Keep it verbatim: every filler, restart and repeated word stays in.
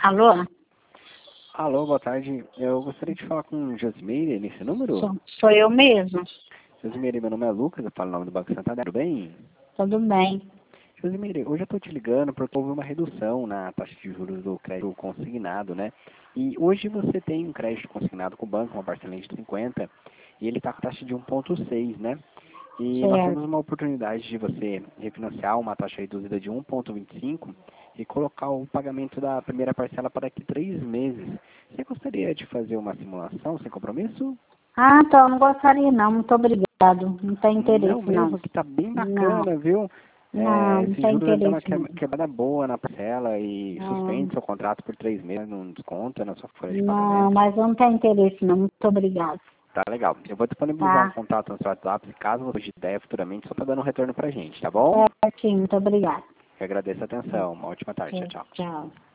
Alô? Alô, boa tarde. Eu gostaria de falar com Josimeire nesse número. Sou, sou eu mesmo. Josimeire, meu nome é Lucas, eu falo em nome do Banco Santander. Tudo bem? Tudo bem. Josimeire, hoje eu estou te ligando porque houve uma redução na taxa de juros do crédito consignado, né? E hoje você tem um crédito consignado com o banco, uma parcela de cinquenta, e ele está com taxa de um vírgula seis, né? E nós Certo. temos uma oportunidade de você refinanciar uma taxa reduzida de um vírgula vinte e cinco e colocar o pagamento da primeira parcela para daqui três meses. Você gostaria de fazer uma simulação sem compromisso? Ah, então, não gostaria não. Muito obrigado. Não tem Não interesse não. mesmo, que tá bem Não, bacana, viu? não, É, não esses tem juros dão uma interesse que- não. quebrada boa na parcela e Não, suspende seu contrato por três meses, não desconta na sua folha de não, pagamento. mas não tem interesse não. Muito obrigado. Tá legal. Eu vou disponibilizar um Tá? contato no seu WhatsApp, caso você de ideia futuramente, só para dar um retorno pra gente, tá bom? Certinho, muito obrigado. Eu agradeço a atenção. Uma ótima tarde. Tchau, tchau. Tchau.